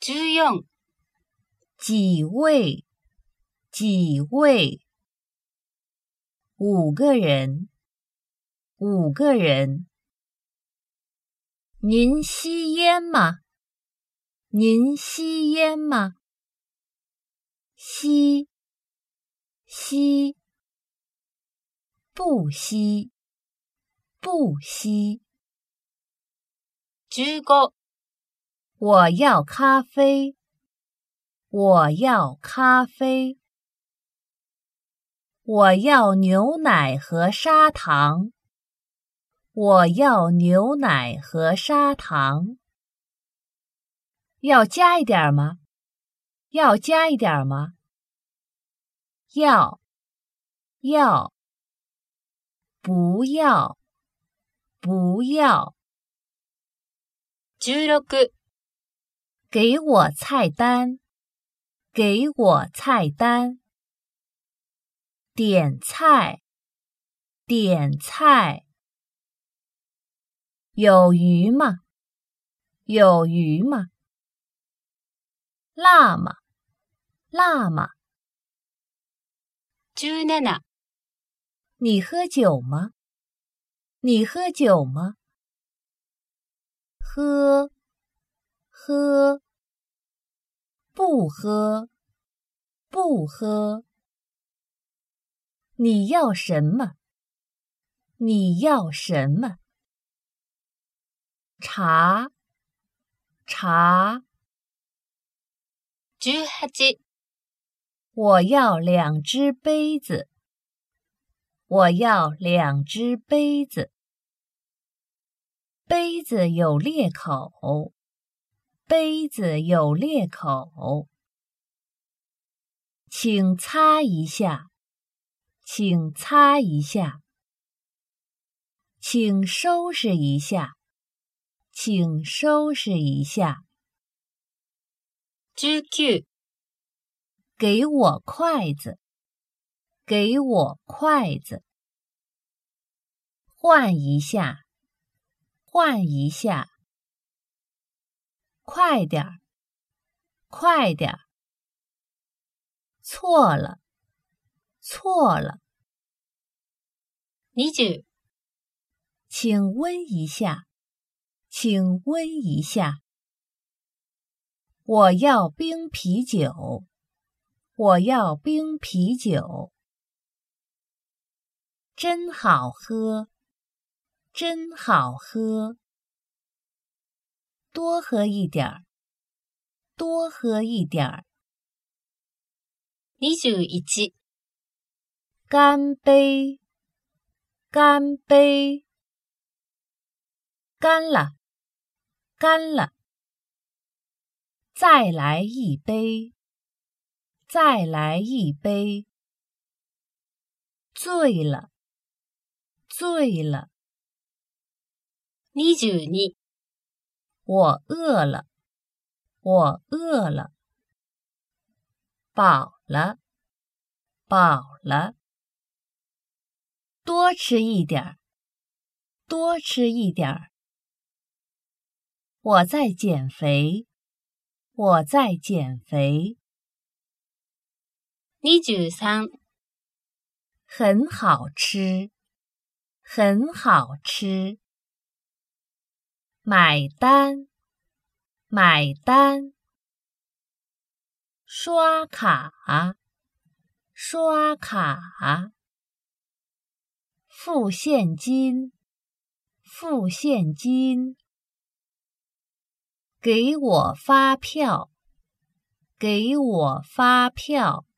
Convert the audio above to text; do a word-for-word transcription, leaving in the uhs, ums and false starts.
じゅうよん、 几位，几位，五个人，五个人。您吸烟吗？您吸烟吗？吸，吸，不吸，不吸。 じゅうご、 我要咖啡，我要咖啡。我要牛奶和砂糖，我要牛奶和砂糖。要加一点吗？要加一点吗？要，要，不要，不要。 じゅうろく、 给我菜单，给我菜单。点菜，点菜。有鱼吗？有鱼吗？辣吗？辣吗？ じゅうなな、 你喝酒吗？你喝酒吗？喝，喝，不喝，不喝。你要什么？你要什么？茶，茶。 じゅうはち、 我要两只杯子，我要两只杯子。杯子有裂口，杯子有裂口。请擦一下，请擦一下。请收拾一下，请收拾一下。 じゅうきゅう、 给我筷子，给我筷子。换一下，换一下。快点儿，快点儿。错了，错了。 にじゅう、 请温一下，请温一下。我要冰啤酒，我要冰啤酒。真好喝，真好喝。多喝一点儿，多喝一点儿。 にじゅういち、 干杯，干杯。干了，干了。再来一杯，再来一杯。醉了，醉了。 にじゅうに、 我饿了，我饿了。饱了，饱了。多吃一点儿，多吃一点儿。我在减肥，我在减肥。 にじゅうさん、 很好吃，很好吃。买单，买单。刷卡，刷卡。付现金，付现金。给我发票，给我发票。